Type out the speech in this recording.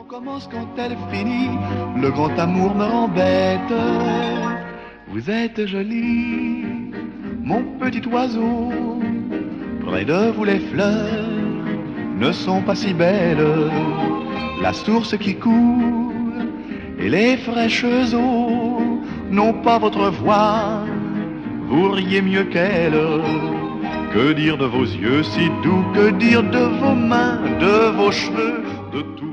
commence quand elle finit, le grand amour me rembête. Vous êtes joli, mon petit oiseau, près de vous les fleurs ne sont pas si belles. La source qui coule et les fraîches eaux n'ont pas votre voix, vous riez mieux qu'elle. Que dire de vos yeux si doux, que dire de vos mains, de vos cheveux, de tout